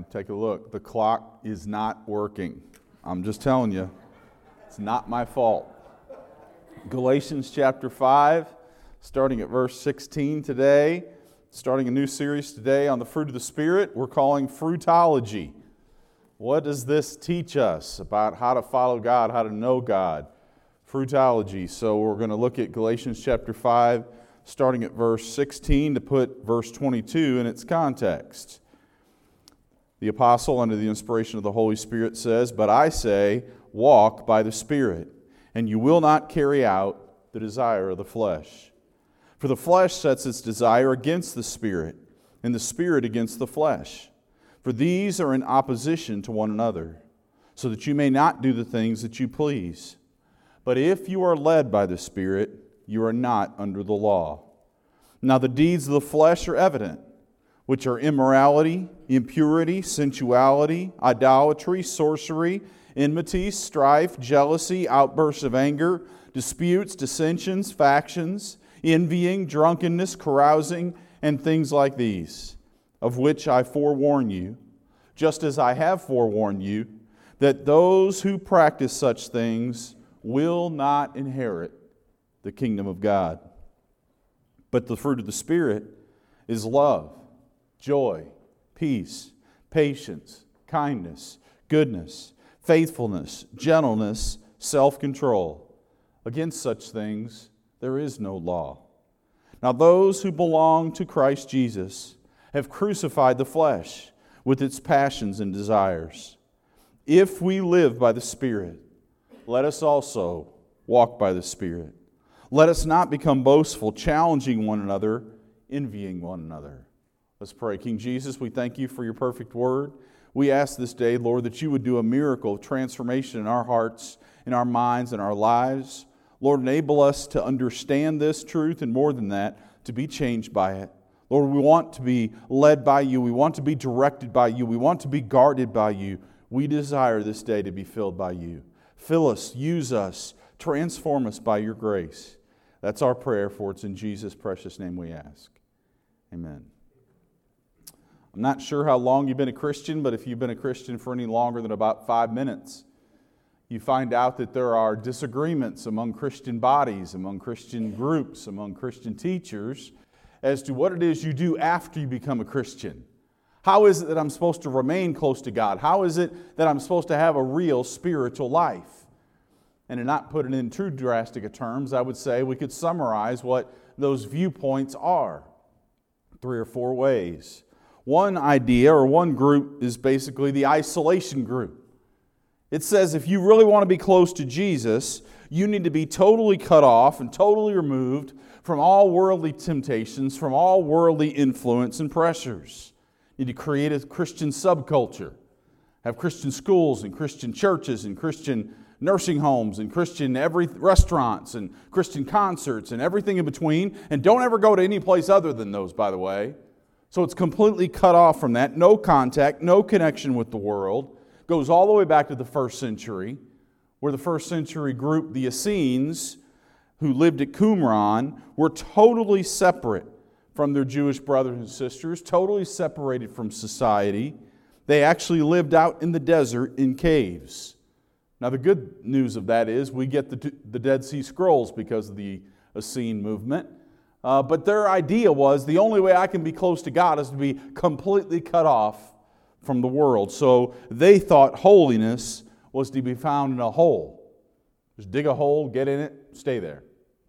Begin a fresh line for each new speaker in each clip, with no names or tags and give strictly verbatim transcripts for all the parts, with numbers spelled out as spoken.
take a look. The clock is not working. I'm just telling you, it's not my fault. Galatians chapter five, starting at verse sixteen today, starting a new series today on the fruit of the Spirit, we're calling Fruitology. What does this teach us about how to follow God, how to know God? Fruitology. So we're going to look at Galatians chapter five, starting at verse sixteen, to put verse twenty-two in its context. The apostle, under the inspiration of the Holy Spirit, says, "But I say, walk by the Spirit, and you will not carry out the desire of the flesh. For the flesh sets its desire against the Spirit, and the Spirit against the flesh. For these are in opposition to one another, so that you may not do the things that you please. But if you are led by the Spirit, you are not under the law. Now the deeds of the flesh are evident, which are immorality, impurity, sensuality, idolatry, sorcery, enmity, strife, jealousy, outbursts of anger, disputes, dissensions, factions, envying, drunkenness, carousing, and things like these, of which I forewarn you, just as I have forewarned you, that those who practice such things will not inherit the kingdom of God. But the fruit of the Spirit is love, joy, peace, patience, kindness, goodness, faithfulness, gentleness, self-control. Against such things there is no law. Now those who belong to Christ Jesus have crucified the flesh with its passions and desires. If we live by the Spirit, let us also walk by the Spirit. Let us not become boastful, challenging one another, envying one another." Let's pray. King Jesus, we thank you for your perfect word. We ask this day, Lord, that you would do a miracle of transformation in our hearts, in our minds, in our lives. Lord, enable us to understand this truth, and more than that, to be changed by it. Lord, we want to be led by you. We want to be directed by you. We want to be guarded by you. We desire this day to be filled by you. Fill us, use us, transform us by your grace. That's our prayer, for it's in Jesus' precious name we ask. Amen. I'm not sure how long you've been a Christian, but if you've been a Christian for any longer than about five minutes, you find out that there are disagreements among Christian bodies, among Christian groups, among Christian teachers, as to what it is you do after you become a Christian. How is it that I'm supposed to remain close to God? How is it that I'm supposed to have a real spiritual life? And to not put it in too drastic terms, I would say we could summarize what those viewpoints are. Three or four ways. One idea or one group is basically the isolation group. It says if you really want to be close to Jesus, you need to be totally cut off and totally removed from all worldly temptations, from all worldly influence and pressures. You need to create a Christian subculture. Have Christian schools and Christian churches and Christian nursing homes and Christian every restaurants and Christian concerts and everything in between. And don't ever go to any place other than those, by the way. So it's completely cut off from that. No contact, no connection with the world. Goes all the way back to the first century, where the first century group, the Essenes, who lived at Qumran, were totally separate from their Jewish brothers and sisters, totally separated from society. They actually lived out in the desert in caves. Now the good news of that is we get the, the Dead Sea Scrolls because of the Essene movement. Uh, but their idea was the only way I can be close to God is to be completely cut off from the world. So they thought holiness was to be found in a hole. Just dig a hole, get in it, stay there.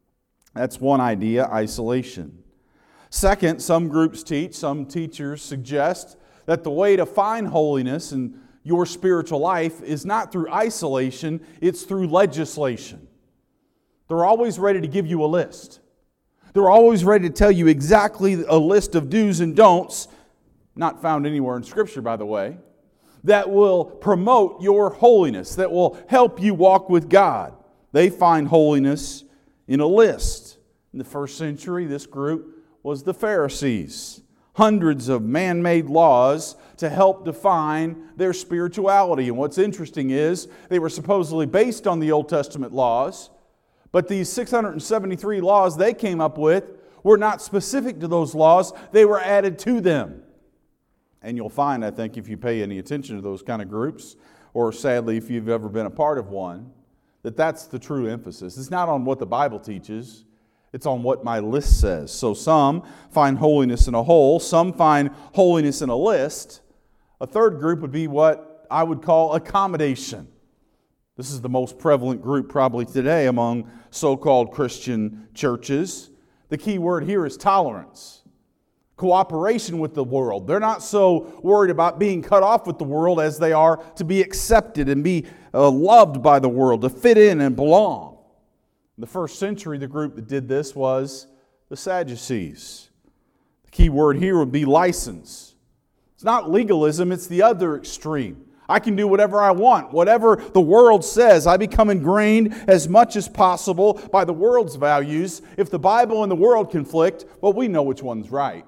That's one idea, isolation. Second, some groups teach, some teachers suggest that the way to find holiness in your spiritual life is not through isolation, it's through legislation. They're always ready to give you a list. They're always ready to tell you exactly a list of do's and don'ts, not found anywhere in Scripture, by the way, that will promote your holiness, that will help you walk with God. They find holiness in a list. In the first century, this group was the Pharisees. Hundreds of man-made laws to help define their spirituality. And what's interesting is they were supposedly based on the Old Testament laws, but these six hundred seventy-three laws they came up with were not specific to those laws. They were added to them. And you'll find, I think, if you pay any attention to those kind of groups, or sadly, if you've ever been a part of one, that that's the true emphasis. It's not on what the Bible teaches, it's on what my list says. So some find holiness in a whole, some find holiness in a list. A third group would be what I would call accommodation. This is the most prevalent group probably today among so-called Christian churches. The key word here is tolerance. Cooperation with the world. They're not so worried about being cut off with the world as they are to be accepted and be uh, loved by the world, to fit in and belong. In the first century, the group that did this was the Sadducees. The key word here would be license. It's not legalism, it's the other extreme. I can do whatever I want. Whatever the world says, I become ingrained as much as possible by the world's values. If the Bible and the world conflict, well, we know which one's right.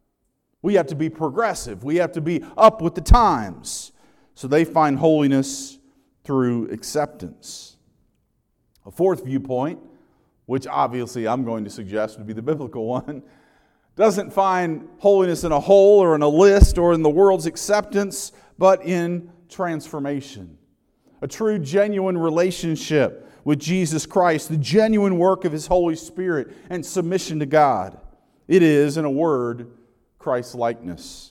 We have to be progressive. We have to be up with the times. So they find holiness through acceptance. A fourth viewpoint, which obviously I'm going to suggest would be the biblical one, doesn't find holiness in a whole or in a list or in the world's acceptance, but in transformation. A true, genuine relationship with Jesus Christ, the genuine work of His Holy Spirit, and submission to God. It is, in a word, Christ-likeness.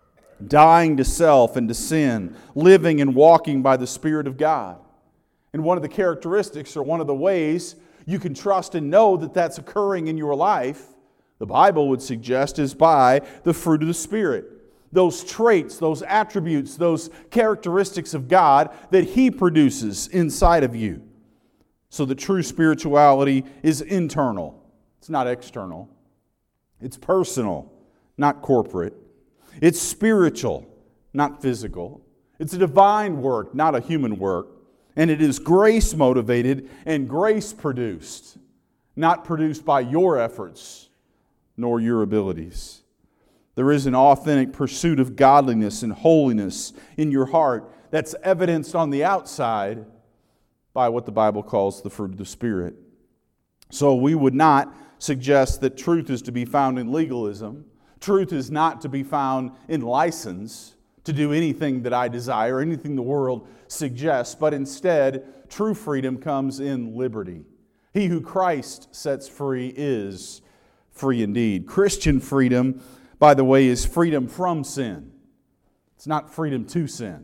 Dying to self and to sin, living and walking by the Spirit of God. And one of the characteristics, or one of the ways you can trust and know that that's occurring in your life, the Bible would suggest, is by the fruit of the Spirit. Those traits, those attributes, those characteristics of God that He produces inside of you. So the true spirituality is internal. It's not external. It's personal, not corporate. It's spiritual, not physical. It's a divine work, not a human work. And it is grace motivated and grace produced, not produced by your efforts nor your abilities. There is an authentic pursuit of godliness and holiness in your heart that's evidenced on the outside by what the Bible calls the fruit of the Spirit. So we would not suggest that truth is to be found in legalism. Truth is not to be found in license to do anything that I desire, anything the world suggests, but instead, true freedom comes in liberty. He who Christ sets free is free indeed. Christian freedom, by the way, is freedom from sin. It's not freedom to sin.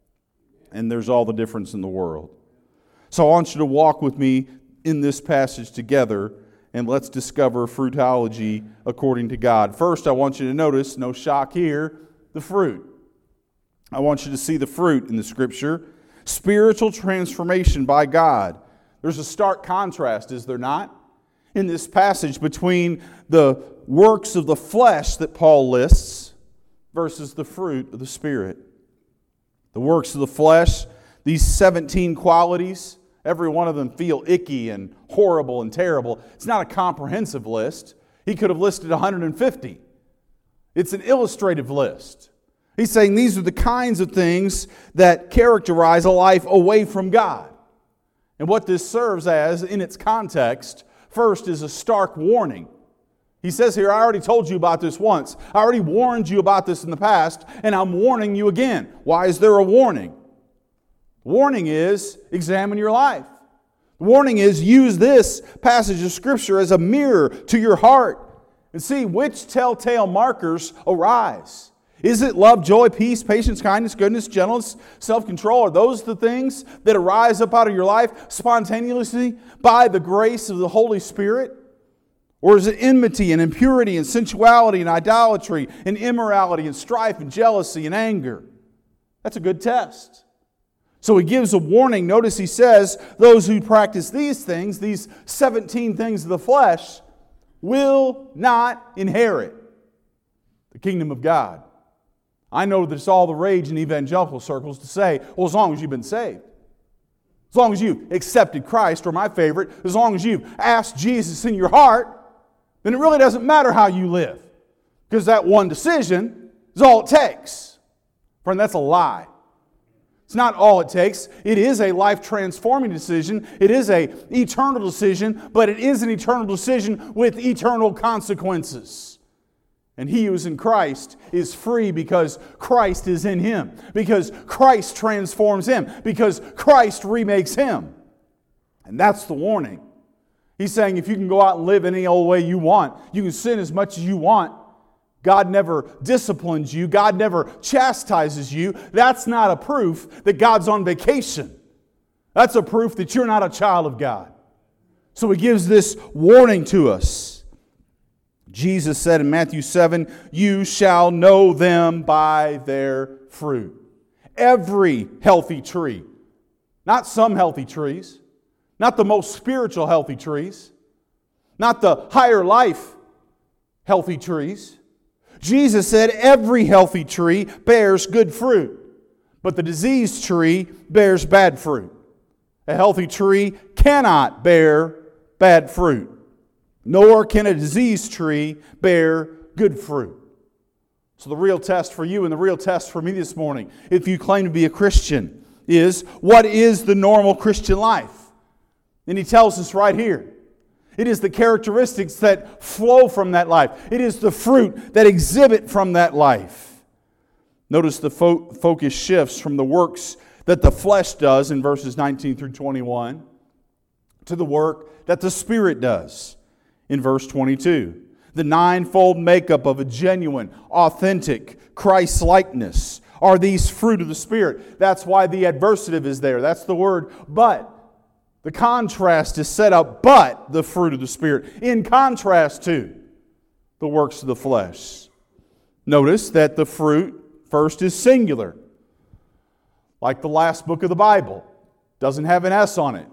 And there's all the difference in the world. So I want you to walk with me in this passage together, and let's discover fruitology according to God. First, I want you to notice, no shock here, the fruit. I want you to see the fruit in the Scripture. Spiritual transformation by God. There's a stark contrast, is there not, in this passage between the works of the flesh that Paul lists versus the fruit of the Spirit. The works of the flesh, these seventeen qualities, every one of them feel icky and horrible and terrible. It's not a comprehensive list. He could have listed one hundred fifty. It's an illustrative list. He's saying these are the kinds of things that characterize a life away from God. And what this serves as, in its context, first is a stark warning. He says here, I already told you about this once. I already warned you about this in the past, and I'm warning you again. Why is there a warning? The warning is, examine your life. The warning is, use this passage of Scripture as a mirror to your heart and see which telltale markers arise. Is it love, joy, peace, patience, kindness, goodness, gentleness, self-control? Are those the things that arise up out of your life spontaneously by the grace of the Holy Spirit? Or is it enmity and impurity and sensuality and idolatry and immorality and strife and jealousy and anger? That's a good test. So he gives a warning. Notice he says, those who practice these things, these seventeen things of the flesh, will not inherit the kingdom of God. I know that it's all the rage in evangelical circles to say, well, as long as you've been saved, as long as you've accepted Christ, or my favorite, as long as you've asked Jesus in your heart, then it really doesn't matter how you live, because that one decision is all it takes. Friend, that's a lie. It's not all it takes. It is a life-transforming decision. It is an eternal decision, but it is an eternal decision with eternal consequences. And he who is in Christ is free because Christ is in him. Because Christ transforms him. Because Christ remakes him. And that's the warning. He's saying if you can go out and live any old way you want, you can sin as much as you want, God never disciplines you, God never chastises you, that's not a proof that God's on vacation. That's a proof that you're not a child of God. So he gives this warning to us. Jesus said in Matthew seven, "You shall know them by their fruit." Every healthy tree, not some healthy trees, not the most spiritual healthy trees, not the higher life healthy trees. Jesus said every healthy tree bears good fruit, but the diseased tree bears bad fruit. A healthy tree cannot bear bad fruit, nor can a diseased tree bear good fruit. So the real test for you and the real test for me this morning, if you claim to be a Christian, is what is the normal Christian life? And he tells us right here. It is the characteristics that flow from that life. It is the fruit that exhibit from that life. Notice the fo- focus shifts from the works that the flesh does in verses nineteen through twenty-one to the work that the Spirit does in verse twenty-two. The ninefold makeup of a genuine, authentic Christ-likeness are these fruit of the Spirit. That's why the adversative is there. That's the word but. The contrast is set up, but the fruit of the Spirit, in contrast to the works of the flesh. Notice that the fruit first is singular. Like the last book of the Bible. Doesn't have an S on it.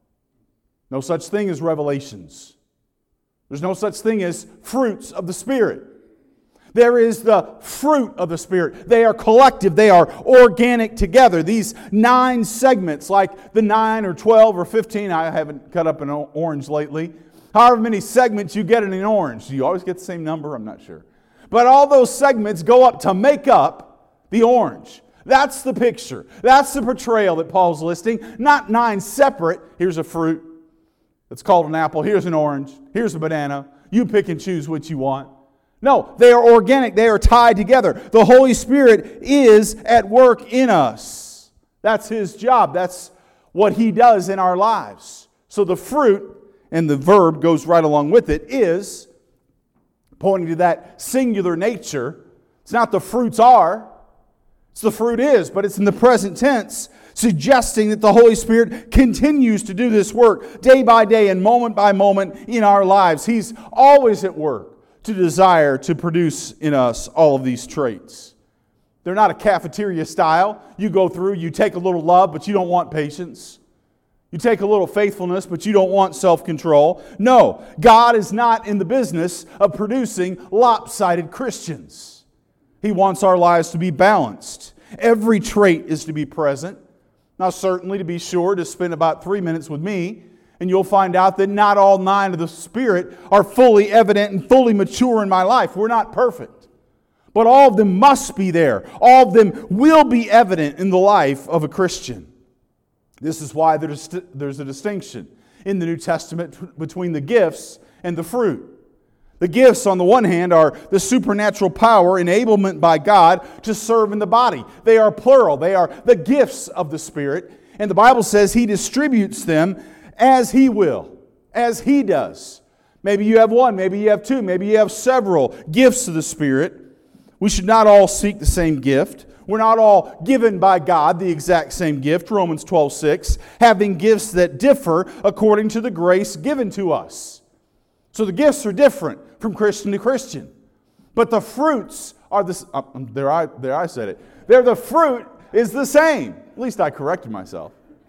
No such thing as Revelations. There's no such thing as fruits of the Spirit. There is the fruit of the Spirit. They are collective. They are organic together. These nine segments, like the nine or twelve or fifteen, I haven't cut up an orange lately. However many segments you get in an orange. Do you always get the same number? I'm not sure. But all those segments go up to make up the orange. That's the picture. That's the portrayal that Paul's listing. Not nine separate. Here's a fruit. It's called an apple. Here's an orange. Here's a banana. You pick and choose what you want. No, they are organic. They are tied together. The Holy Spirit is at work in us. That's His job. That's what He does in our lives. So the fruit, and the verb goes right along with it, is pointing to that singular nature. It's not the fruits are. It's the fruit is, but it's in the present tense, suggesting that the Holy Spirit continues to do this work day by day and moment by moment in our lives. He's always at work to desire to produce in us all of these traits. They're not a cafeteria style. You go through, you take a little love, but you don't want patience. You take a little faithfulness, but you don't want self-control. No, God is not in the business of producing lopsided Christians. He wants our lives to be balanced. Every trait is to be present. Now, certainly, to be sure, to spend about three minutes with me, and you'll find out that not all nine of the Spirit are fully evident and fully mature in my life. We're not perfect. But all of them must be there. All of them will be evident in the life of a Christian. This is why there's a distinction in the New Testament between the gifts and the fruit. The gifts, on the one hand, are the supernatural power, enablement by God to serve in the body. They are plural. They are the gifts of the Spirit. And the Bible says He distributes them as He will, as He does. Maybe you have one, maybe you have two, maybe you have several gifts of the Spirit. We should not all seek the same gift. We're not all given by God the exact same gift, Romans twelve six, having gifts that differ according to the grace given to us. So the gifts are different from Christian to Christian. But the fruits are the uh, there I there I said it. They're the fruit is the same. At least I corrected myself.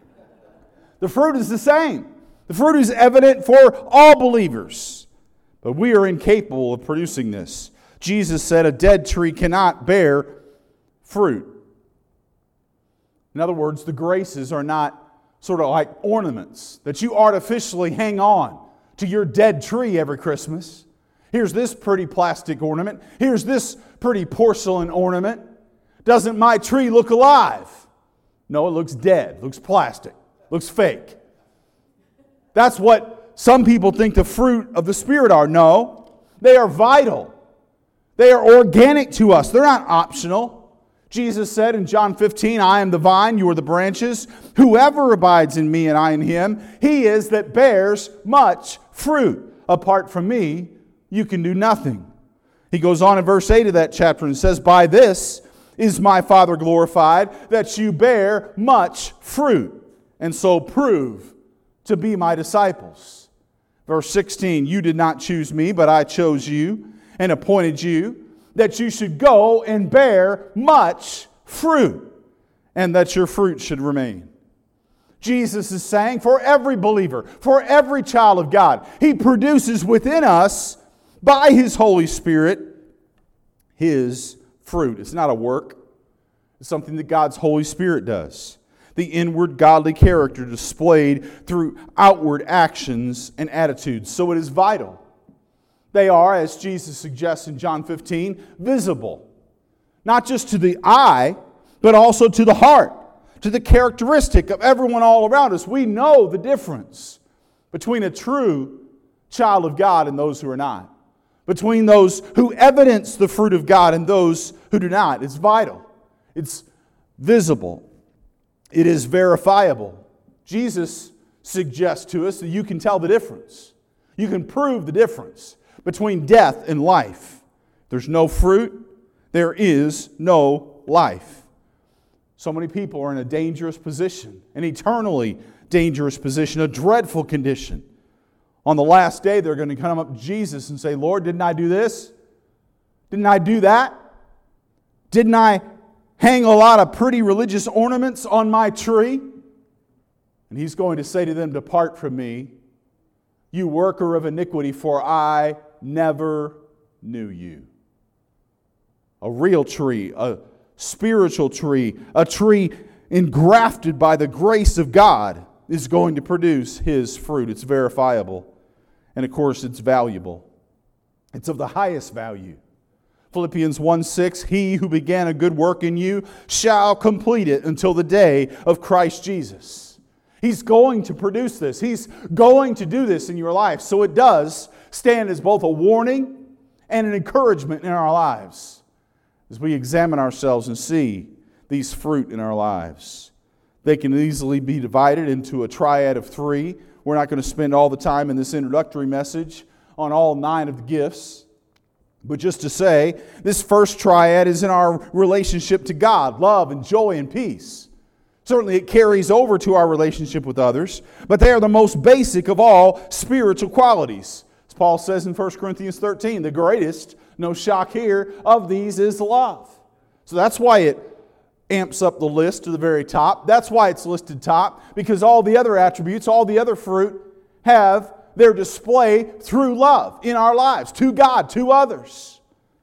The fruit is the same. The fruit is evident for all believers. But we are incapable of producing this. Jesus said a dead tree cannot bear fruit. In other words, the graces are not sort of like ornaments that you artificially hang on to your dead tree every Christmas. Here's this pretty plastic ornament. Here's this pretty porcelain ornament. Doesn't my tree look alive? No, it looks dead. It looks plastic. Looks fake. That's what some people think the fruit of the Spirit are. No, they are vital. They are organic to us. They're not optional. Jesus said in John fifteen, I am the vine, you are the branches. Whoever abides in me and I in him, he is that bears much fruit. Apart from me, you can do nothing. He goes on in verse eight of that chapter and says, by this is my Father glorified, that you bear much fruit, and so prove to be my disciples. Verse sixteen, you did not choose me, but I chose you and appointed you, that you should go and bear much fruit, and that your fruit should remain. Jesus is saying for every believer, for every child of God, He produces within us, by His Holy Spirit, His fruit. It's not a work. It's something that God's Holy Spirit does. The inward godly character displayed through outward actions and attitudes. So it is vital. They are, as Jesus suggests in John fifteen, visible. Not just to the eye, but also to the heart, to the characteristic of everyone all around us. We know the difference between a true child of God and those who are not. Between those who evidence the fruit of God and those who do not. It's vital. It's visible. It is verifiable. Jesus suggests to us that you can tell the difference. You can prove the difference between death and life. There's no fruit, there is no life. So many people are in a dangerous position, an eternally dangerous position, a dreadful condition. On the last day, they're going to come up to Jesus and say, Lord, didn't I do this? Didn't I do that? Didn't I hang a lot of pretty religious ornaments on my tree? And He's going to say to them, depart from me, you worker of iniquity, for I never knew you. A real tree, a spiritual tree, a tree engrafted by the grace of God is going to produce His fruit. It's verifiable. And of course, it's valuable. It's of the highest value. Philippians one six, He who began a good work in you shall complete it until the day of Christ Jesus. He's going to produce this. He's going to do this in your life. So it does stand as both a warning and an encouragement in our lives as we examine ourselves and see these fruit in our lives. They can easily be divided into a triad of three. We're not going to spend all the time in this introductory message on all nine of the gifts. But just to say, this first triad is in our relationship to God, love and joy and peace. Certainly it carries over to our relationship with others, but they are the most basic of all spiritual qualities. As Paul says in First Corinthians thirteen, the greatest, no shock here, of these is love. So that's why it amps up the list to the very top. That's why it's listed top, because all the other attributes, all the other fruit have their display through love in our lives, to God, to others.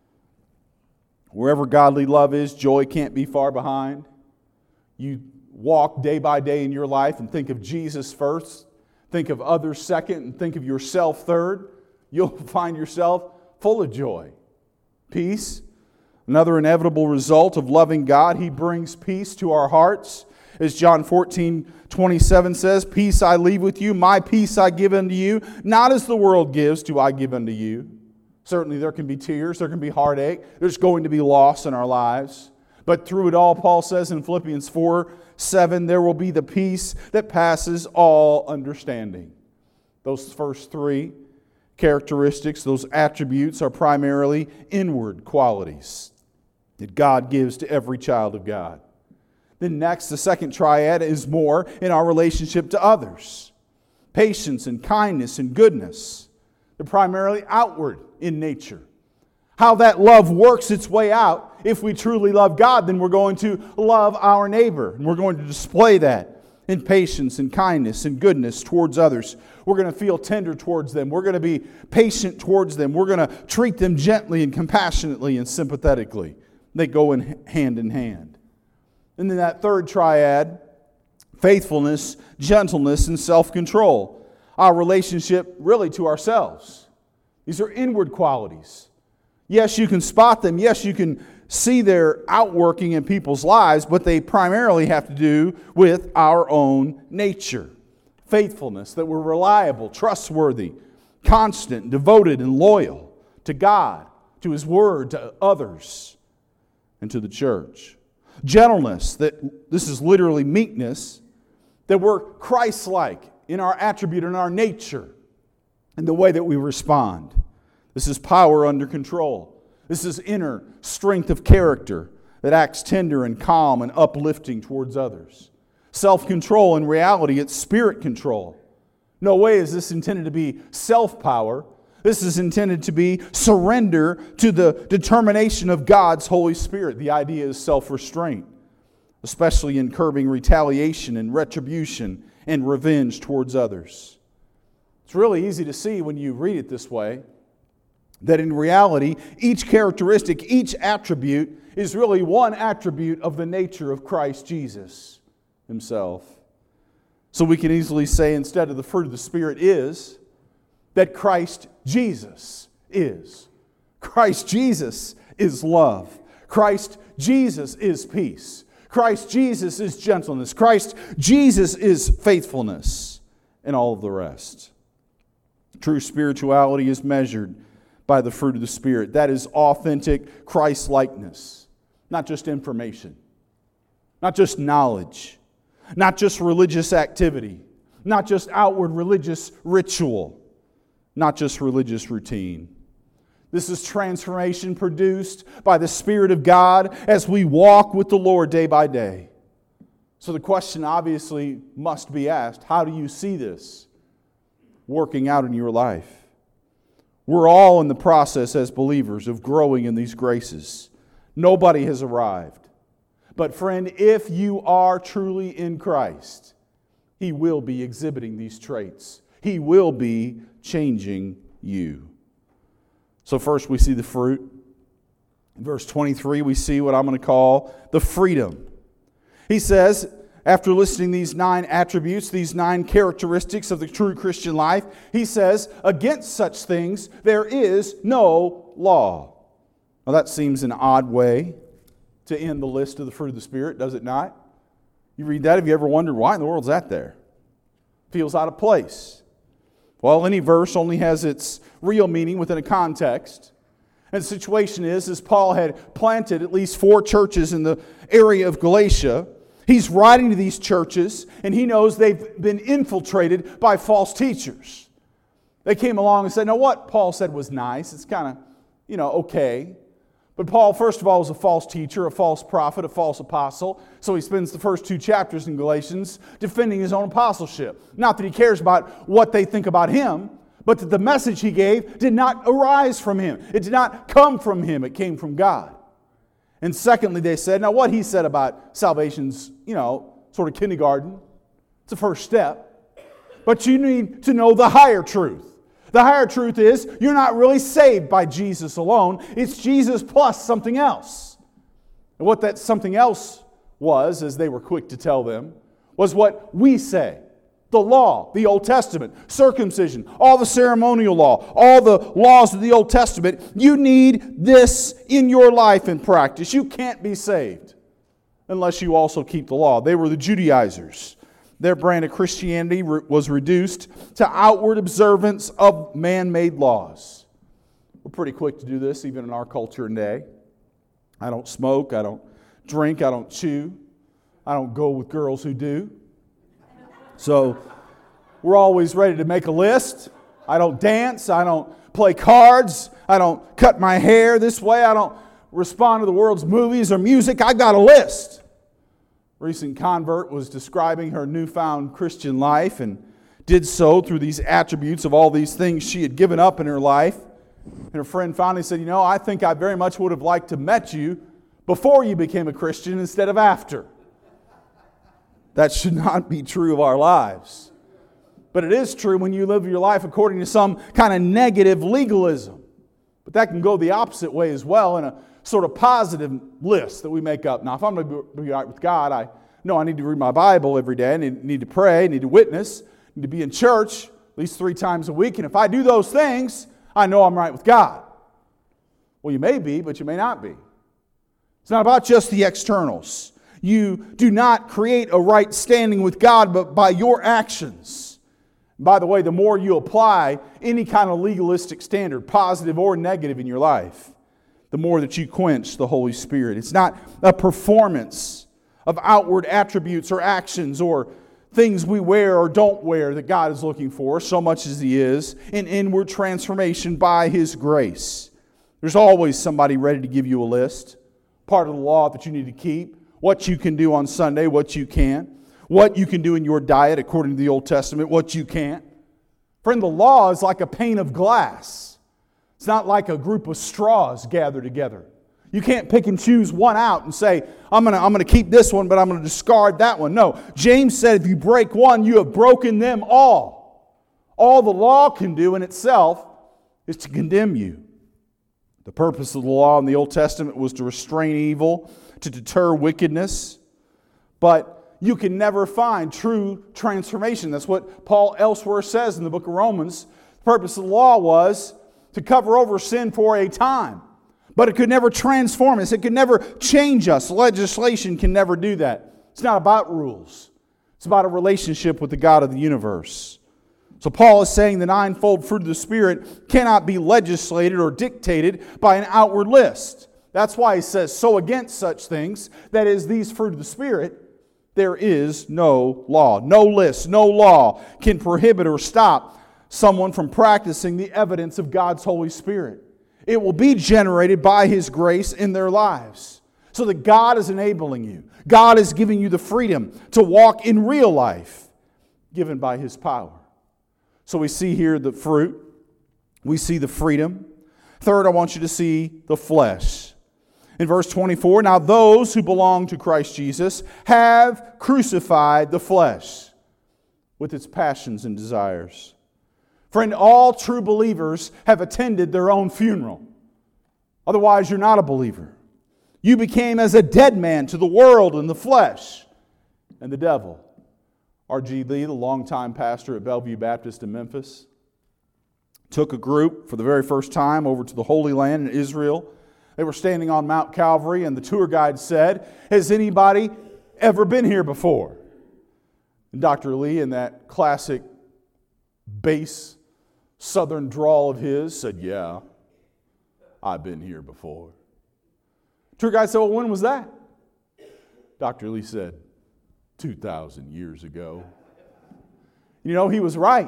Wherever godly love is, joy can't be far behind. You walk day by day in your life and think of Jesus first, think of others second, and think of yourself third. You'll find yourself full of joy. Peace. Another inevitable result of loving God, He brings peace to our hearts. As John fourteen twenty-seven says, peace I leave with you, my peace I give unto you. Not as the world gives do I give unto you. Certainly there can be tears, there can be heartache, there's going to be loss in our lives. But through it all, Paul says in Philippians four seven, there will be the peace that passes all understanding. Those first three characteristics, those attributes are primarily inward qualities that God gives to every child of God. Then next, the second triad is more in our relationship to others. Patience and kindness and goodness. They're primarily outward in nature. How that love works its way out. If we truly love God, then we're going to love our neighbor. And we're going to display that in patience and kindness and goodness towards others. We're going to feel tender towards them. We're going to be patient towards them. We're going to treat them gently and compassionately and sympathetically. They go in hand in hand. And then that third triad, faithfulness, gentleness, and self-control. Our relationship really to ourselves. These are inward qualities. Yes, you can spot them. Yes, you can see their outworking in people's lives, but they primarily have to do with our own nature. Faithfulness, that we're reliable, trustworthy, constant, devoted, and loyal to God, to His Word, to others, and to the church. Gentleness, that this is literally meekness, that we're Christ-like in our attribute and our nature and the way that we respond. This is power under control. This is inner strength of character that acts tender and calm and uplifting towards others. Self-control, in reality, it's spirit control. No way is this intended to be self-power. This is intended to be surrender to the determination of God's Holy Spirit. The idea is self-restraint, especially in curbing retaliation and retribution and revenge towards others. It's really easy to see when you read it this way that in reality, each characteristic, each attribute is really one attribute of the nature of Christ Jesus Himself. So we can easily say instead of the fruit of the Spirit is, that Christ Jesus is. Christ Jesus is love. Christ Jesus is peace. Christ Jesus is gentleness. Christ Jesus is faithfulness, and all of the rest. True spirituality is measured by the fruit of the Spirit. That is authentic Christ-likeness. Not just information. Not just knowledge. Not just religious activity. Not just outward religious ritual. Not just religious routine. This is transformation produced by the Spirit of God as we walk with the Lord day by day. So the question obviously must be asked, how do you see this working out in your life? We're all in the process as believers of growing in these graces. Nobody has arrived. But friend, if you are truly in Christ, He will be exhibiting these traits. He will be changing you. So first we see the fruit. In verse twenty-three we see what I'm going to call the freedom. He says, after listing these nine attributes, these nine characteristics of the true Christian life, he says, against such things there is no law. Now that seems an odd way to end the list of the fruit of the Spirit, does it not? You read that, have you ever wondered why in the world is that there? Feels out of place. Well, any verse only has its real meaning within a context. And the situation is, as Paul had planted at least four churches in the area of Galatia, he's writing to these churches, and he knows they've been infiltrated by false teachers. They came along and said, now what Paul said was nice. It's kind of, you know, okay. But Paul, first of all, was a false teacher, a false prophet, a false apostle. So he spends the first two chapters in Galatians defending his own apostleship. Not that he cares about what they think about him, but that the message he gave did not arise from him. It did not come from him. It came from God. And secondly, they said, now what he said about salvation's, you know, sort of kindergarten. It's a first step. But you need to know the higher truth. The higher truth is, you're not really saved by Jesus alone. It's Jesus plus something else. And what that something else was, as they were quick to tell them, was what we say. The law, the Old Testament, circumcision, all the ceremonial law, all the laws of the Old Testament. You need this in your life and practice. You can't be saved unless you also keep the law. They were the Judaizers. Their brand of Christianity was reduced to outward observance of man-made laws. We're pretty quick to do this, even in our culture today. I don't smoke, I don't drink, I don't chew. I don't go with girls who do. So we're always ready to make a list. I don't dance, I don't play cards, I don't cut my hair this way, I don't respond to the world's movies or music. I've got a list. Recent convert was describing her newfound Christian life and did so through these attributes of all these things she had given up in her life. And her friend finally said, you know, I think I very much would have liked to met you before you became a Christian instead of after. That should not be true of our lives. But it is true when you live your life according to some kind of negative legalism. But that can go the opposite way as well in a sort of positive list that we make up. Now, if I'm going to be right with God, I know I need to read my Bible every day. I need, need to pray, I need to witness, I need to be in church at least three times a week. And if I do those things, I know I'm right with God. Well, you may be, but you may not be. It's not about just the externals. You do not create a right standing with God, but by your actions. By the way, the more you apply any kind of legalistic standard, positive or negative in your life, the more that you quench the Holy Spirit. It's not a performance of outward attributes or actions or things we wear or don't wear that God is looking for, so much as He is an inward transformation by His grace. There's always somebody ready to give you a list, part of the law that you need to keep, what you can do on Sunday, what you can't, what you can do in your diet according to the Old Testament, what you can't. Friend, the law is like a pane of glass. It's not like a group of straws gathered together. You can't pick and choose one out and say, I'm going to I'm going to keep this one, but I'm going to discard that one. No, James said if you break one, you have broken them all. All the law can do in itself is to condemn you. The purpose of the law in the Old Testament was to restrain evil, to deter wickedness. But you can never find true transformation. That's what Paul elsewhere says in the book of Romans. The purpose of the law was to cover over sin for a time. But it could never transform us. It could never change us. Legislation can never do that. It's not about rules. It's about a relationship with the God of the universe. So Paul is saying the ninefold fruit of the Spirit cannot be legislated or dictated by an outward list. That's why he says, so against such things, that is, these fruit of the Spirit, there is no law. No list, no law can prohibit or stop someone from practicing the evidence of God's Holy Spirit. It will be generated by His grace in their lives. So that God is enabling you. God is giving you the freedom to walk in real life given by His power. So we see here the fruit. We see the freedom. Third, I want you to see the flesh. In verse twenty-four, now those who belong to Christ Jesus have crucified the flesh with its passions and desires. Friend, all true believers have attended their own funeral. Otherwise, you're not a believer. You became as a dead man to the world and the flesh and the devil. R G Lee, the longtime pastor at Bellevue Baptist in Memphis, took a group for the very first time over to the Holy Land in Israel. They were standing on Mount Calvary, and the tour guide said, has anybody ever been here before? And Doctor Lee, in that classic bass southern drawl of his, said, yeah, I've been here before. Tour guide said, well, when was that? Doctor Lee said, two thousand years ago. You know, he was right.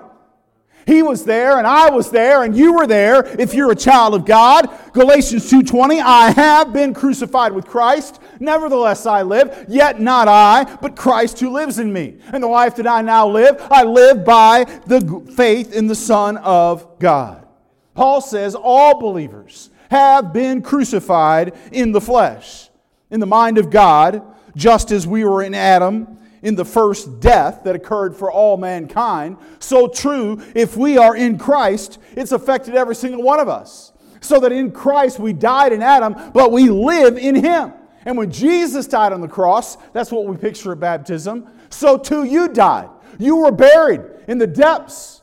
He was there, and I was there, and you were there if you're a child of God. Galatians two twenty, I have been crucified with Christ. Nevertheless I live, yet not I, but Christ who lives in me. And the life that I now live, I live by the faith in the Son of God. Paul says all believers have been crucified in the flesh. In the mind of God, just as we were in Adam, in the first death that occurred for all mankind, so true, if we are in Christ, it's affected every single one of us. So that in Christ we died in Adam, but we live in Him. And when Jesus died on the cross, that's what we picture at baptism, so too you died. You were buried in the depths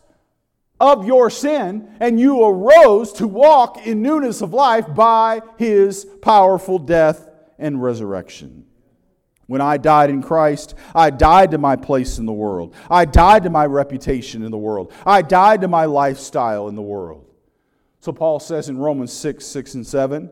of your sin, and you arose to walk in newness of life by His powerful death and resurrection. When I died in Christ, I died to my place in the world. I died to my reputation in the world. I died to my lifestyle in the world. So Paul says in Romans six, six and seven,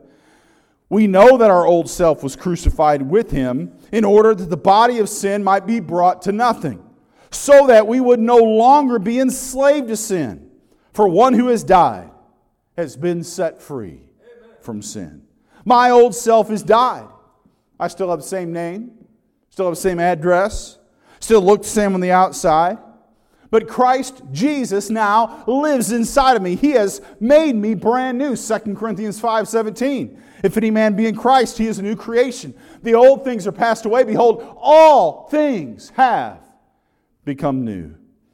we know that our old self was crucified with Him in order that the body of sin might be brought to nothing, so that we would no longer be enslaved to sin. For one who has died has been set free from sin. My old self has died. I still have the same name. Still have the same address. Still look the same on the outside. But Christ Jesus now lives inside of me. He has made me brand new. Second Corinthians five seventeen. If any man be in Christ, he is a new creation. The old things are passed away. Behold, all things have become new.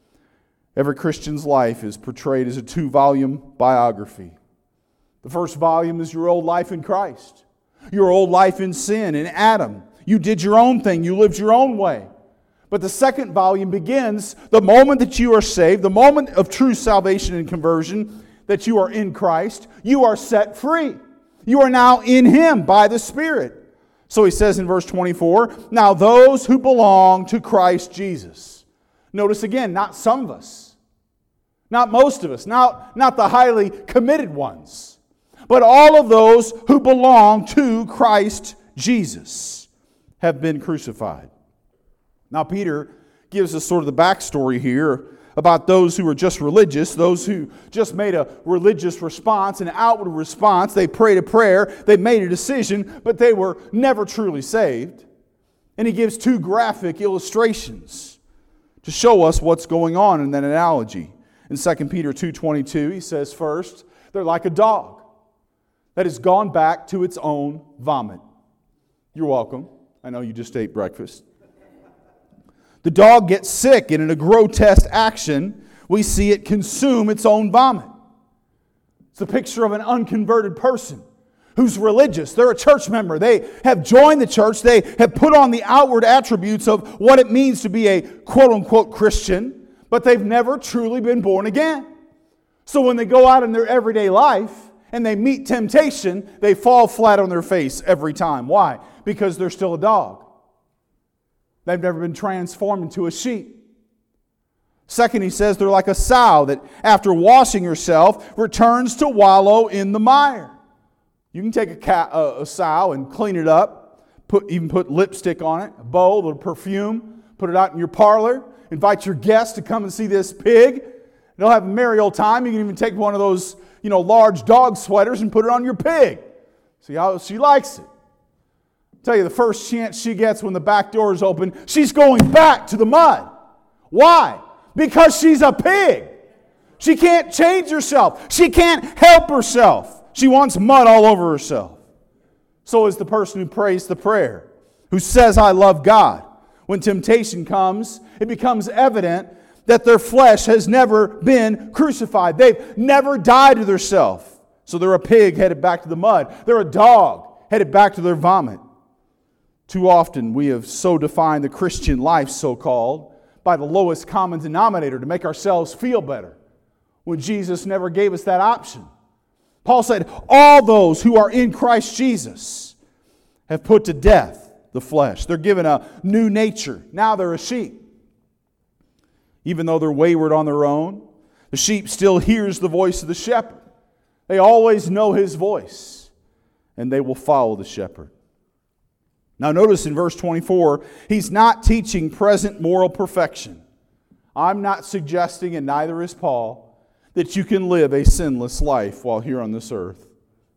Every Christian's life is portrayed as a two-volume biography. The first volume is your old life in Christ. Your old life in sin, in Adam. You did your own thing. You lived your own way. But the second volume begins the moment that you are saved, the moment of true salvation and conversion, that you are in Christ. You are set free. You are now in Him by the Spirit. So he says in verse twenty-four, now those who belong to Christ Jesus. Notice again, not some of us. Not most of us. Not, not the highly committed ones. but all of those who belong to Christ Jesus have been crucified. Now, Peter gives us sort of the backstory here about those who were just religious, those who just made a religious response, an outward response. They prayed a prayer, they made a decision, but they were never truly saved. And he gives two graphic illustrations to show us what's going on in that analogy. In Second Peter two twenty-two, he says, first, they're like a dog that has gone back to its own vomit. You're welcome. I know you just ate breakfast. The dog gets sick, and in a grotesque action, we see it consume its own vomit. It's a picture of an unconverted person who's religious. They're a church member. They have joined the church. They have put on the outward attributes of what it means to be a quote-unquote Christian, but they've never truly been born again. So when they go out in their everyday life and they meet temptation, they fall flat on their face every time. Why? Because they're still a dog. They've never been transformed into a sheep. Second, he says they're like a sow that after washing herself returns to wallow in the mire. You can take a, cat, a, a sow and clean it up, put, even put lipstick on it, a bow, a little perfume, put it out in your parlor, invite your guests to come and see this pig. They'll have a merry old time. You can even take one of those, you know, large dog sweaters and put it on your pig. See how she likes it. Tell you, the first chance she gets when the back door is open, she's going back to the mud. Why? Because she's a pig. She can't change herself. She can't help herself. She wants mud all over herself. So is the person who prays the prayer, who says, I love God. When temptation comes, it becomes evident that their flesh has never been crucified. They've never died to themselves. So they're a pig headed back to the mud. They're a dog headed back to their vomit. Too often we have so defined the Christian life, so-called, by the lowest common denominator to make ourselves feel better, when Jesus never gave us that option. Paul said, all those who are in Christ Jesus have put to death the flesh. They're given a new nature. Now they're a sheep. Even though they're wayward on their own, the sheep still hears the voice of the shepherd. They always know his voice, and they will follow the shepherd. Now notice in verse twenty-four, he's not teaching present moral perfection. I'm not suggesting, and neither is Paul, that you can live a sinless life while here on this earth.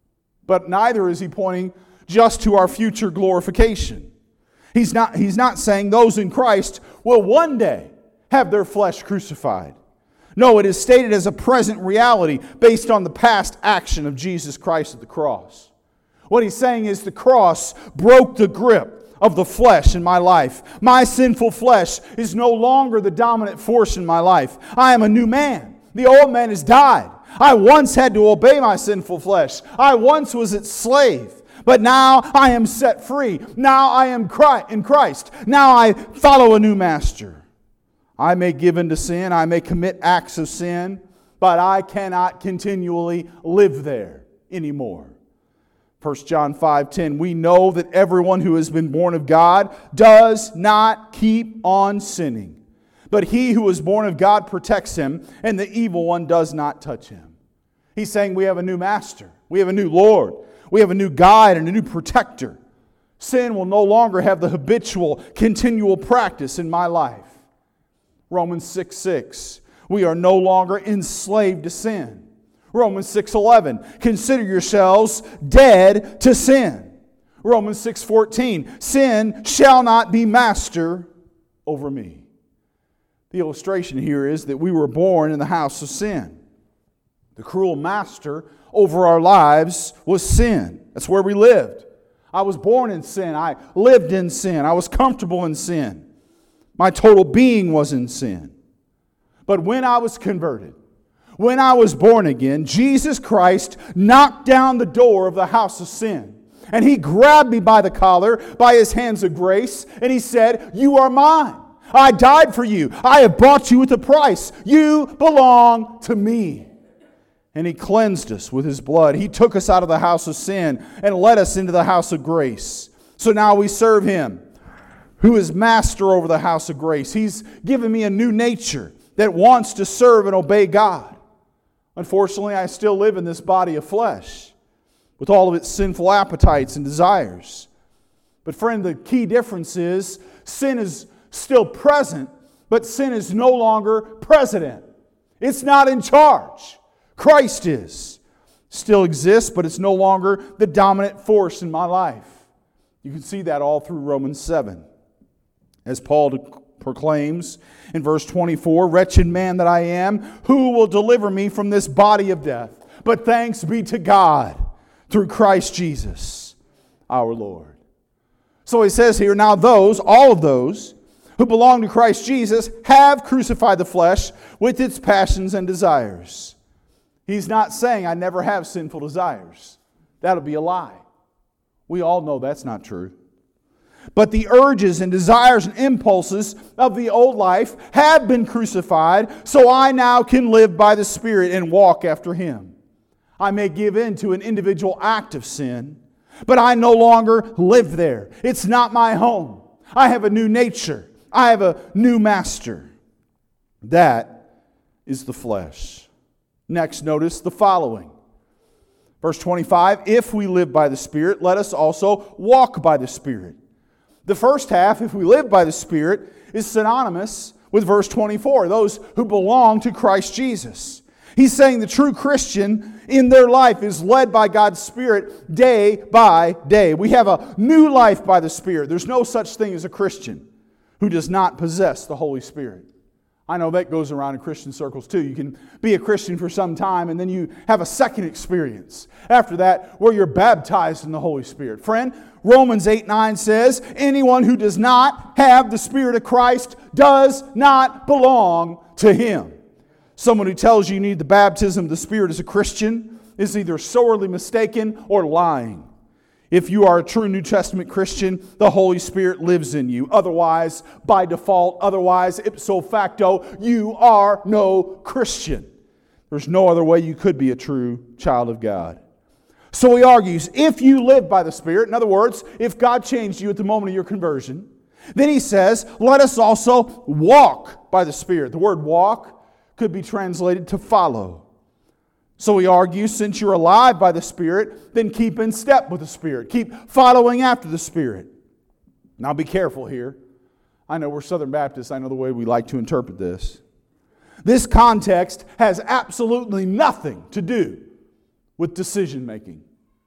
But neither is he pointing just to our future glorification. He's not, he's not saying those in Christ will one day have their flesh crucified. No, it is stated as a present reality based on the past action of Jesus Christ at the cross. What he's saying is the cross broke the grip of the flesh in my life. My sinful flesh is no longer the dominant force in my life. I am a new man. The old man has died. I once had to obey my sinful flesh. I once was its slave. But now I am set free. Now I am in Christ. Now I follow a new master. I may give in to sin. I may commit acts of sin. But I cannot continually live there anymore. First John five ten, we know that everyone who has been born of God does not keep on sinning. But he who is born of God protects him, and the evil one does not touch him. He's saying we have a new master. We have a new Lord. We have a new guide and a new protector. Sin will no longer have the habitual, continual practice in my life. Romans six six, we are no longer enslaved to sin. Romans six eleven, consider yourselves dead to sin. Romans six fourteen, sin shall not be master over me. The illustration here is that we were born in the house of sin. The cruel master over our lives was sin. That's where we lived. I was born in sin. I lived in sin. I was comfortable in sin. My total being was in sin. But when I was converted, when I was born again, Jesus Christ knocked down the door of the house of sin. And He grabbed me by the collar, by His hands of grace, and He said, you are mine. I died for you. I have bought you with a price. You belong to me. And He cleansed us with His blood. He took us out of the house of sin and led us into the house of grace. So now we serve Him, who is master over the house of grace. He's given me a new nature that wants to serve and obey God. Unfortunately, I still live in this body of flesh. with all of its sinful appetites and desires. But friend, the key difference is sin is still present, but sin is no longer president. It's not in charge. Christ is. Still exists, but it's no longer the dominant force in my life. You can see that all through Romans seven. As Paul proclaims in verse twenty-four, "Wretched man that I am, who will deliver me from this body of death? But thanks be to God through Christ Jesus our Lord." So he says here, now those, all of those, who belong to Christ Jesus have crucified the flesh with its passions and desires. He's not saying I never have sinful desires. That'll be a lie. We all know that's not true. But the urges and desires and impulses of the old life have been crucified, so I now can live by the Spirit and walk after Him. I may give in to an individual act of sin, but I no longer live there. It's not my home. I have a new nature. I have a new master. That is the flesh. Next, notice the following. Verse twenty-five, "If we live by the Spirit, let us also walk by the Spirit." The first half, "if we live by the Spirit," is synonymous with verse twenty-four, those who belong to Christ Jesus. He's saying the true Christian in their life is led by God's Spirit day by day. We have a new life by the Spirit. There's no such thing as a Christian who does not possess the Holy Spirit. I know that goes around in Christian circles too. You can be a Christian for some time and then you have a second experience after that where you're baptized in the Holy Spirit. Friend, Romans eight nine says, anyone who does not have the Spirit of Christ does not belong to Him. Someone who tells you you need the baptism of the Spirit as a Christian is either sorely mistaken or lying. If you are a true New Testament Christian, the Holy Spirit lives in you. Otherwise, by default, otherwise, ipso facto, you are no Christian. There's no other way you could be a true child of God. So he argues, if you live by the Spirit, in other words, if God changed you at the moment of your conversion, then he says, let us also walk by the Spirit. The word walk could be translated to follow. So he argues, since you're alive by the Spirit, then keep in step with the Spirit. Keep following after the Spirit. Now be careful here. I know we're Southern Baptists. I know the way we like to interpret this. This context has absolutely nothing to do with decision making.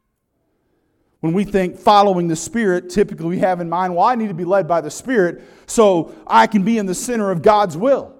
When we think following the Spirit, typically we have in mind, well, I need to be led by the Spirit so I can be in the center of God's will.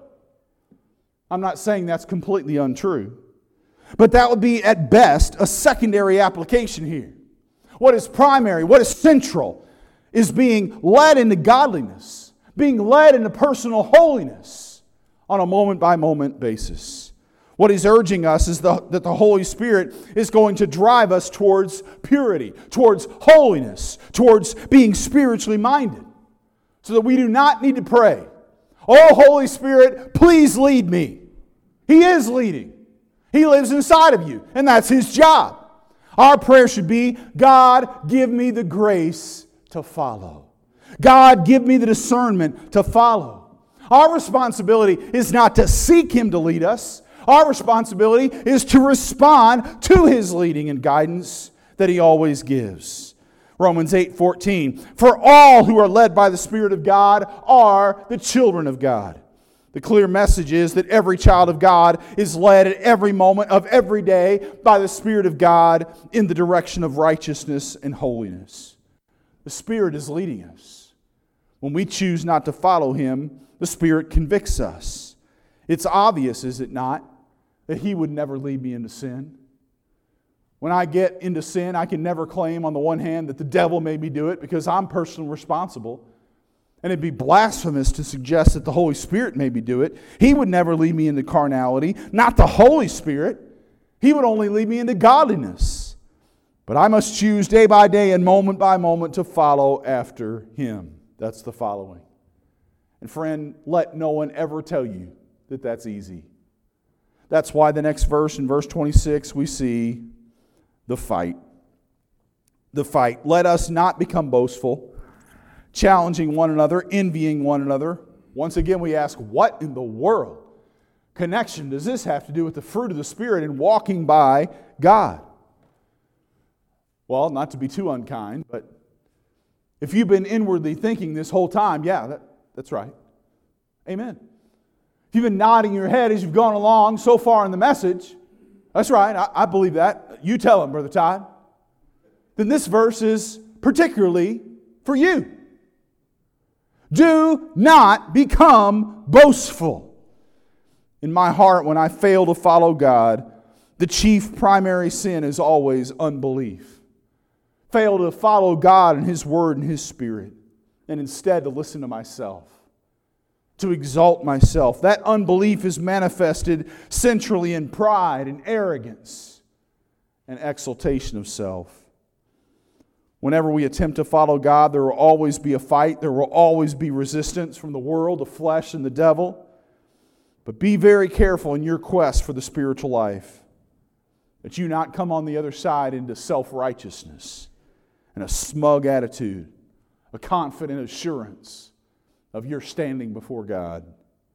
I'm not saying that's completely untrue. But that would be, at best, a secondary application here. What is primary, what is central, is being led into godliness, being led into personal holiness on a moment-by-moment basis. What he's urging us is the, that the Holy Spirit is going to drive us towards purity, towards holiness, towards being spiritually minded, so that we do not need to pray, "Oh, Holy Spirit, please lead me." He is leading. He lives inside of you, and that's His job. Our prayer should be, God, give me the grace to follow. God, give me the discernment to follow. Our responsibility is not to seek Him to lead us. Our responsibility is to respond to His leading and guidance that He always gives. Romans eight fourteen, "For all who are led by the Spirit of God are the children of God." The clear message is that every child of God is led at every moment of every day by the Spirit of God in the direction of righteousness and holiness. The Spirit is leading us. When we choose not to follow Him, the Spirit convicts us. It's obvious, is it not, that He would never lead me into sin. When I get into sin, I can never claim on the one hand that the devil made me do it because I'm personally responsible. And it'd be blasphemous to suggest that the Holy Spirit made me do it. He would never lead me into carnality. Not the Holy Spirit. He would only lead me into godliness. But I must choose day by day and moment by moment to follow after Him. That's the following. And friend, let no one ever tell you that that's easy. That's why the next verse, in verse twenty-six, we see the fight. The fight. Let us not become boastful, challenging one another, envying one another. Once again, we ask, what in the world connection does this have to do with the fruit of the Spirit and walking by God? Well, not to be too unkind, but if you've been inwardly thinking this whole time, yeah, that, that's right. Amen. If you've been nodding your head as you've gone along so far in the message, that's right, I, I believe that. You tell him, Brother Todd. Then this verse is particularly for you. Do not become boastful. In my heart, when I fail to follow God, the chief primary sin is always unbelief. Fail to follow God and His Word and His Spirit, and instead to listen to myself, to exalt myself. That unbelief is manifested centrally in pride and arrogance and exaltation of self. Whenever we attempt to follow God, there will always be a fight. There will always be resistance from the world, the flesh, and the devil. But be very careful in your quest for the spiritual life, that you not come on the other side into self-righteousness and a smug attitude, a confident assurance of your standing before God.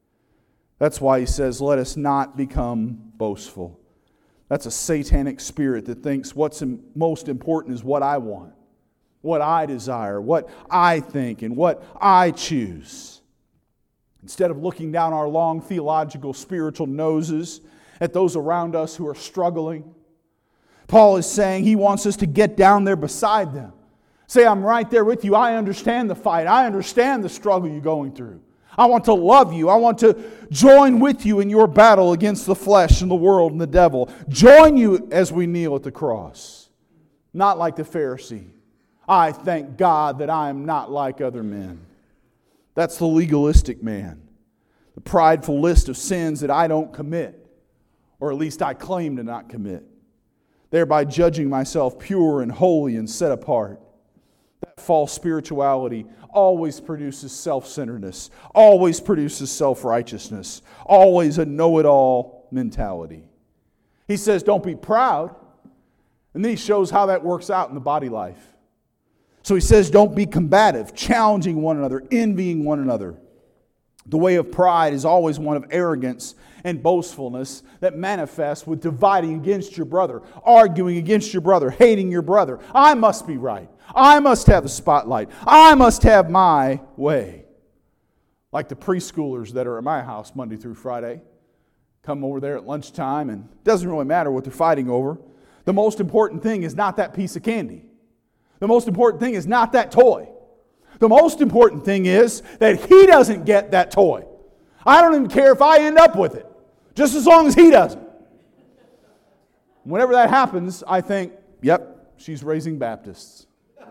That's why he says, let us not become boastful. That's a satanic spirit that thinks what's most important is what I want, what I desire, what I think, and what I choose. Instead of looking down our long theological, spiritual noses at those around us who are struggling, Paul is saying he wants us to get down there beside them. Say, I'm right there with you. I understand the fight. I understand the struggle you're going through. I want to love you. I want to join with you in your battle against the flesh and the world and the devil. Join you as we kneel at the cross. Not like the Pharisee. I thank God that I am not like other men. That's the legalistic man. The prideful list of sins that I don't commit, or at least I claim to not commit, thereby judging myself pure and holy and set apart. That false spirituality always produces self-centeredness, always produces self-righteousness, always a know-it-all mentality. He says, don't be proud. And then he shows how that works out in the body life. So he says, don't be combative, challenging one another, envying one another. The way of pride is always one of arrogance and boastfulness that manifests with dividing against your brother, arguing against your brother, hating your brother. I must be right. I must have the spotlight. I must have my way. Like the preschoolers that are at my house Monday through Friday. Come over there at lunchtime, and it doesn't really matter what they're fighting over. The most important thing is not that piece of candy. The most important thing is not that toy. The most important thing is that he doesn't get that toy. I don't even care if I end up with it, just as long as he doesn't. Whenever that happens, I think, yep, she's raising Baptists.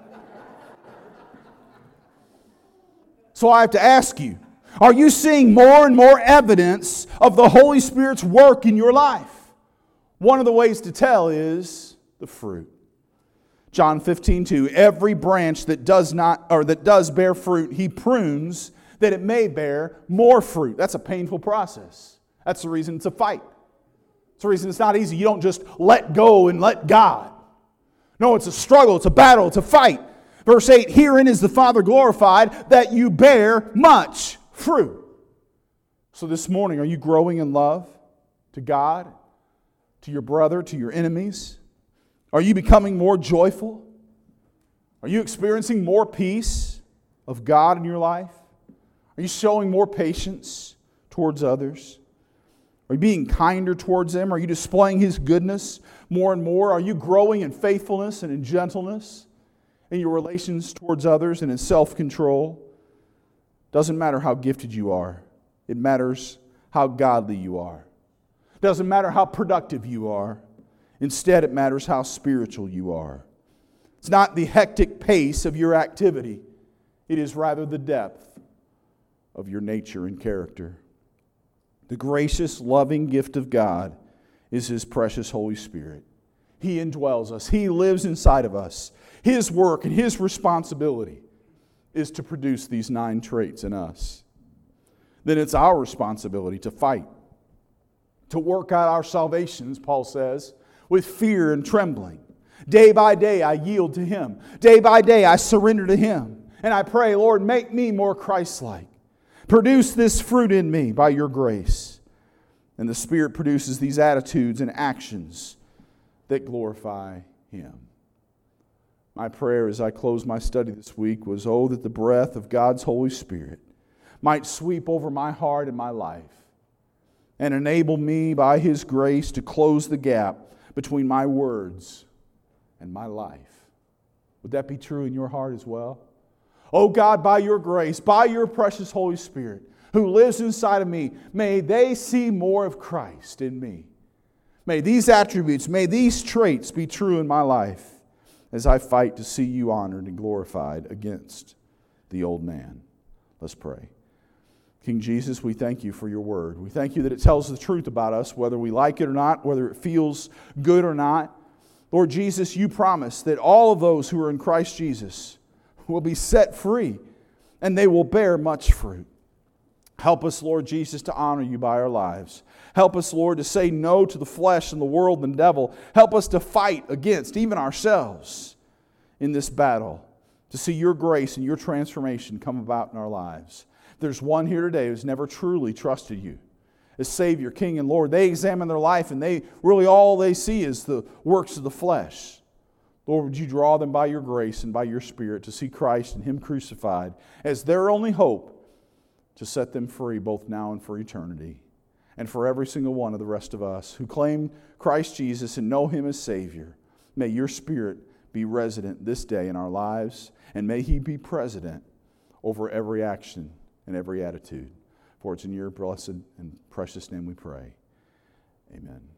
So I have to ask you, are you seeing more and more evidence of the Holy Spirit's work in your life? One of the ways to tell is the fruit. John fifteen two, every branch that does not or that does bear fruit, he prunes that it may bear more fruit. That's a painful process. That's the reason it's a fight. It's the reason it's not easy. You don't just let go and let God. No, it's a struggle, it's a battle, it's a fight. Verse eight, herein is the Father glorified, that you bear much fruit. So this morning, are you growing in love to God, to your brother, to your enemies? Are you becoming more joyful? Are you experiencing more peace of God in your life? Are you showing more patience towards others? Are you being kinder towards them? Are you displaying His goodness more and more? Are you growing in faithfulness and in gentleness in your relations towards others and in self-control? Doesn't matter how gifted you are. It matters how godly you are. Doesn't matter how productive you are. Instead, it matters how spiritual you are. It's not the hectic pace of your activity. It is rather the depth of your nature and character. The gracious, loving gift of God is His precious Holy Spirit. He indwells us. He lives inside of us. His work and His responsibility is to produce these nine traits in us. Then it's our responsibility to fight, to work out our salvation, as Paul says, with fear and trembling. Day by day I yield to Him. Day by day I surrender to Him. And I pray, Lord, make me more Christ-like. Produce this fruit in me by your grace. And the Spirit produces these attitudes and actions that glorify Him. My prayer as I close my study this week was, oh, that the breath of God's Holy Spirit might sweep over my heart and my life and enable me by His grace to close the gap between my words and my life. Would that be true in your heart as well? Oh God, by your grace, by your precious Holy Spirit, who lives inside of me, may they see more of Christ in me. May these attributes, may these traits be true in my life as I fight to see you honored and glorified against the old man. Let's pray. King Jesus, we thank you for your word. We thank you that it tells the truth about us, whether we like it or not, whether it feels good or not. Lord Jesus, you promise that all of those who are in Christ Jesus will be set free and they will bear much fruit. Help us, Lord Jesus, to honor you by our lives. Help us, Lord, to say no to the flesh and the world and the devil. Help us to fight against even ourselves in this battle, to see your grace and your transformation come about in our lives. If there's one here today who's never truly trusted you as Savior, King, and Lord, they examine their life and they really all they see is the works of the flesh. Lord, would you draw them by your grace and by your Spirit to see Christ and Him crucified as their only hope to set them free both now and for eternity. And for every single one of the rest of us who claim Christ Jesus and know Him as Savior, may your Spirit be resident this day in our lives, and may He be president over every action and every attitude. For it's in your blessed and precious name we pray. Amen.